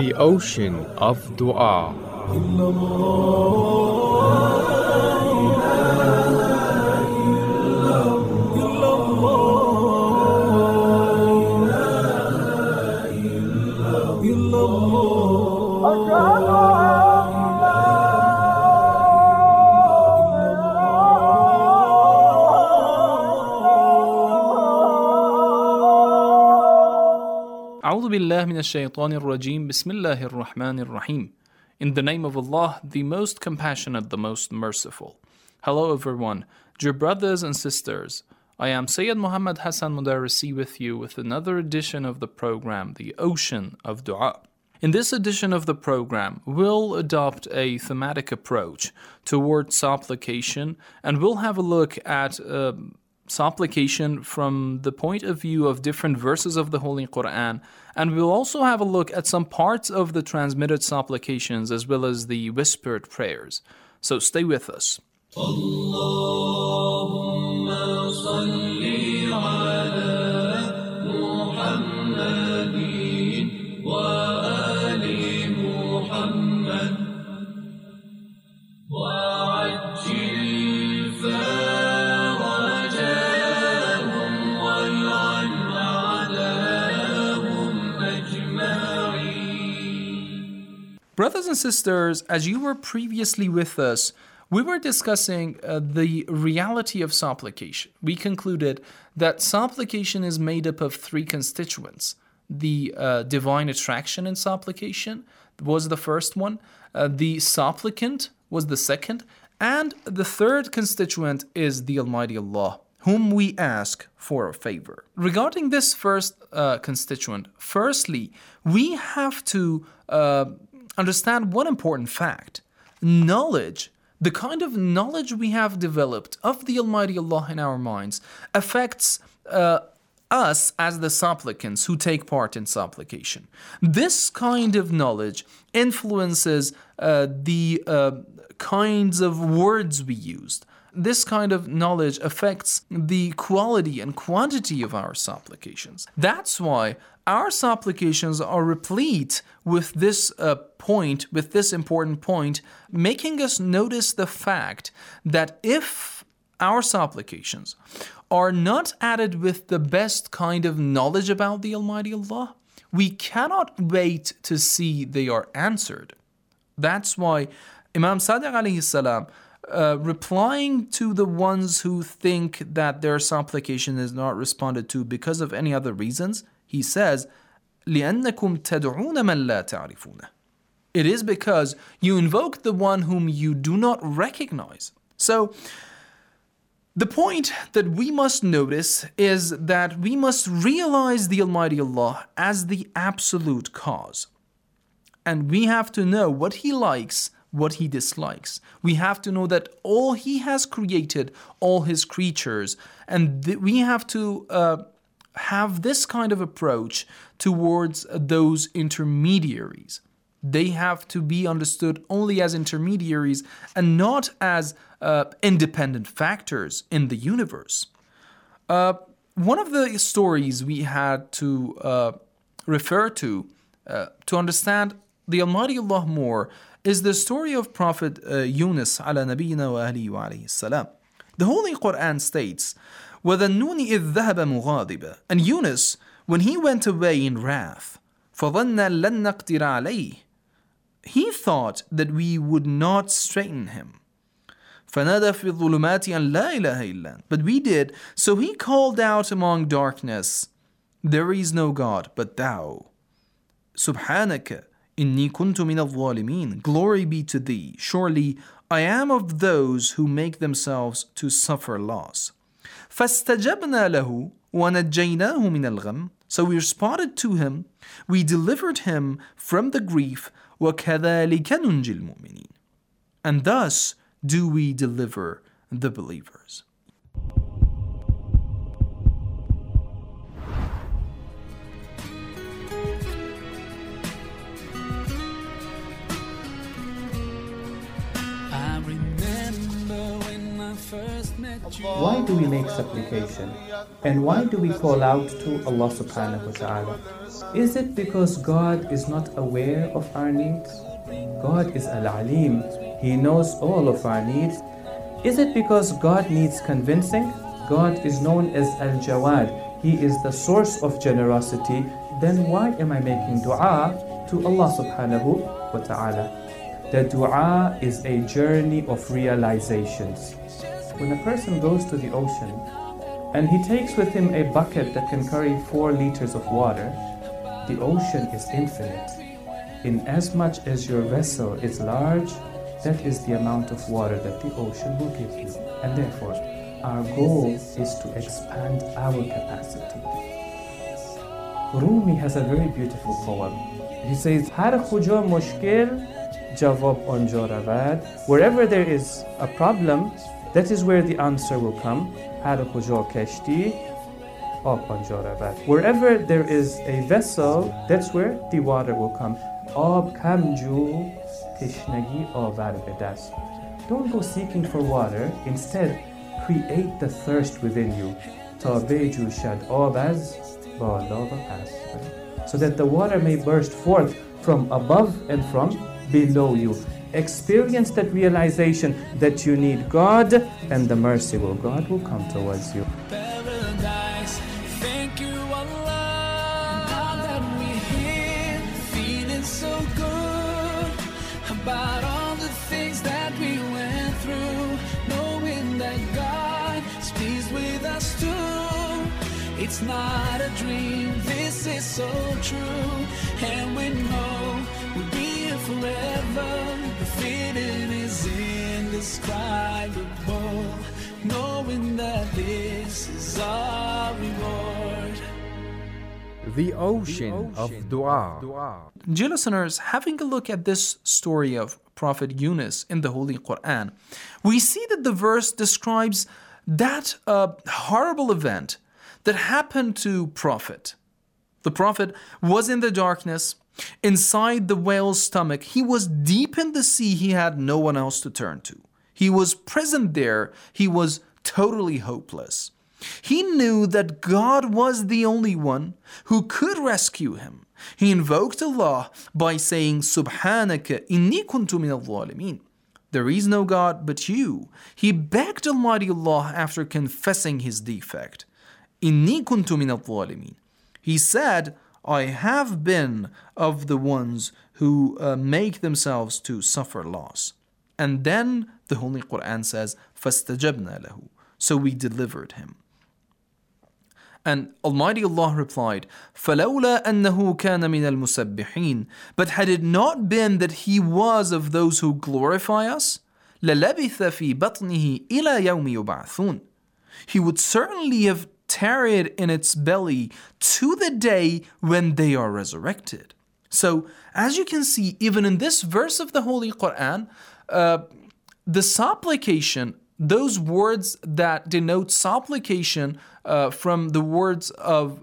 the ocean of dua. أعوذ بالله من الشيطان الرجيم بسم الله الرحمن الرحيم. In the name of Allah, the most compassionate, the most merciful. Hello everyone, dear brothers and sisters. I am Sayyid Muhammad Hassan Mudarrisi with you with another edition of the program, The Ocean of Dua. In this edition of the program, we'll adopt a thematic approach towards supplication, and we'll have a look at supplication from the point of view of different verses of the Holy Quran, and we'll also have a look at some parts of the transmitted supplications as well as the whispered prayers. So stay with us. Allahumma salli ala Muhammadin wa ali Muhammad wa ajil farajahum wal'an a'dahum ajma'in. Brothers and sisters, as you were previously with us, we were discussing the reality of supplication. We concluded that supplication is made up of three constituents. The divine attraction in supplication was the first one. The supplicant was the second. And the third constituent is the Almighty Allah, whom we ask for a favor. Regarding this first constituent, firstly, we have to understand one important fact. Knowledge, the kind of knowledge we have developed of the Almighty Allah in our minds, affects us as the supplicants who take part in supplication. This kind of knowledge influences the kinds of words we used. This kind of knowledge affects the quality and quantity of our supplications. That's why our supplications are replete with this point, with this important point, making us notice the fact that if our supplications are not added with the best kind of knowledge about the Almighty Allah, we cannot wait to see they are answered. That's why Imam Sadiq alayhi salam, replying to the ones who think that their supplication is not responded to because of any other reasons, he says, لِأَنَّكُمْ تَدْعُونَ مَنْ لَا تَعْرِفُونَ. It is because you invoke the one whom you do not recognize. So, the point that we must notice is that we must realize the Almighty Allah as the absolute cause. And we have to know what He likes, what He dislikes. We have to know that all He has created, all His creatures, and we have to have this kind of approach towards those intermediaries. They have to be understood only as intermediaries and not as independent factors in the universe. One of the stories we had to refer to understand the Almighty Allah more is the story of Prophet Yunus ala nabiyyina wa alihi wa alayhi salam. The Holy Quran states, وَذَنُّونِ إِذْ ذَهَبَ مُغَاضِبًا. And Yunus, when he went away in wrath, فَظَنَّ لَن نَقْدِرَ عَلَيْهِ. He thought that we would not straighten him. فَنَادَى فِي الظُّلُمَاتِ أَنْ لَا إِلَهَ إِلَّا. But we did, so he called out among darkness, there is no God but thou. سُبْحَانَكَ إِنِّي كُنْتُ مِنَ الظَّالِمِينَ. Glory be to thee, surely I am of those who make themselves to suffer loss. فَاسْتَجَبْنَا لَهُ وَنَجَّيْنَاهُ مِنَ الْغَمِّ. So we responded to him, we delivered him from the grief, وَكَذَلِكَ نُنْجِي الْمُؤْمِنِينَ. And thus do we deliver the believers. I remember when I first met Why do we make supplication? And why do we call out to Allah subhanahu wa ta'ala? Is it because God is not aware of our needs? God is Al-Alim. He knows all of our needs. Is it because God needs convincing? God is known as Al-Jawad. He is the source of generosity. Then why am I making dua to Allah subhanahu wa ta'ala? The dua is a journey of realizations. When a person goes to the ocean and he takes with him a bucket that can carry 4 liters of water, the ocean is infinite. In as much as your vessel is large, that is the amount of water that the ocean will give you. And therefore, our goal is to expand our capacity. Rumi has a very beautiful poem. He says, Har khuja mushkil, jawab anja ravad. Wherever there is a problem, that is where the answer will come. Har khuja kashti, ab anja ravad. Wherever there is a vessel, that's where the water will come. Ab kamju tishnagi avar bedast. Don't go seeking for water. Instead, create the thirst within you. Ta beju shad abaz bala va pas. So that the water may burst forth from above and from below you. Experience that realization that you need God, and the mercy of God will come towards you. Paradise, thank you Allah, that we're here, feeling so good about all the things that we went through, knowing that God is pleased with us too. It's not a dream, this is so true, and we know we'll be here forever. The feeling is indescribable, knowing that this is our reward. The ocean of dua. Dear listeners, having a look at this story of Prophet Yunus in the Holy Quran, we see that the verse describes that horrible event that happened to Prophet. The Prophet was in the darkness, inside the whale's stomach. He was deep in the sea. He had no one else to turn to. He was prisoned there. He was totally hopeless. He knew that God was the only one who could rescue him. He invoked Allah by saying, Subhanaka inni kuntu min al-zalimin. There is no God but you. He begged Almighty Allah after confessing his defect. Inni kuntu min al-zalimin. He said, I have been of the ones who make themselves to suffer loss. And then the Holy Quran says, فَاسْتَجَبْنَا لَهُ. So we delivered him. And Almighty Allah replied, فَلَوْلَا أَنَّهُ كَانَ مِنَ الْمُسَبِّحِينَ. But had it not been that he was of those who glorify us, لَلَبِثَ فِي بَطْنِهِ إِلَى يَوْمِ يُبْعَثُونَ. He would certainly have tarried in its belly to the day when they are resurrected. So, as you can see, even in this verse of the Holy Quran, the supplication, those words that denote supplication from the words of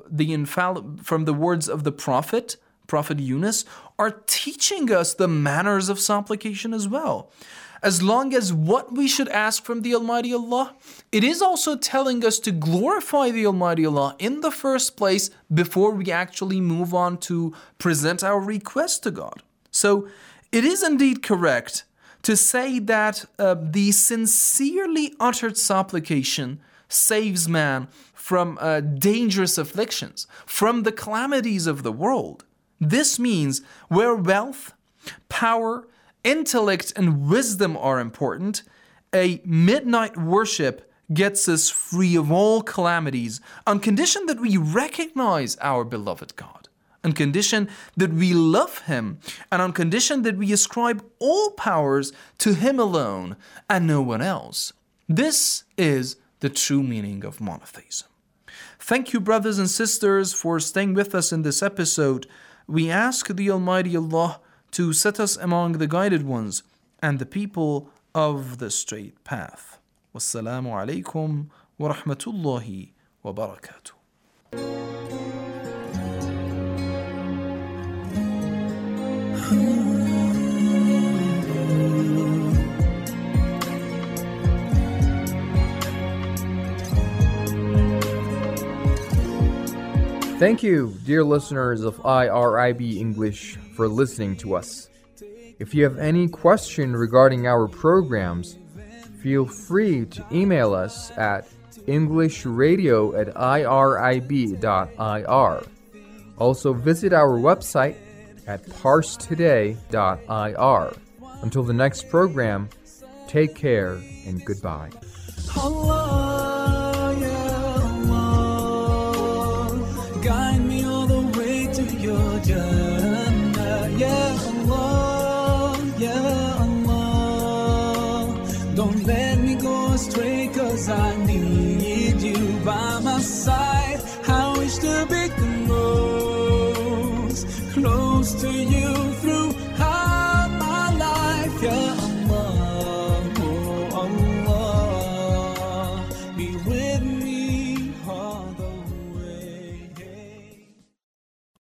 the Prophet Yunus, are teaching us the manners of supplication as well. As long as what we should ask from the Almighty Allah, it is also telling us to glorify the Almighty Allah in the first place before we actually move on to present our request to God. So it is indeed correct to say that the sincerely uttered supplication saves man from dangerous afflictions, from the calamities of the world. This means where wealth, power, intellect, and wisdom are important, a midnight worship gets us free of all calamities on condition that we recognize our beloved God, on condition that we love Him, and on condition that we ascribe all powers to Him alone and no one else. This is the true meaning of monotheism. Thank you, brothers and sisters, for staying with us in this episode. We ask the Almighty Allah to set us among the guided ones and the people of the straight path. Wassalamu alaikum wa rahmatullahi wa barakatuh. Thank you, dear listeners of IRIB English, for listening to us. If you have any question regarding our programs, feel free to email us at englishradio@irib.ir. Also visit our website at parstoday.ir. Until the next program, take care and goodbye. Allah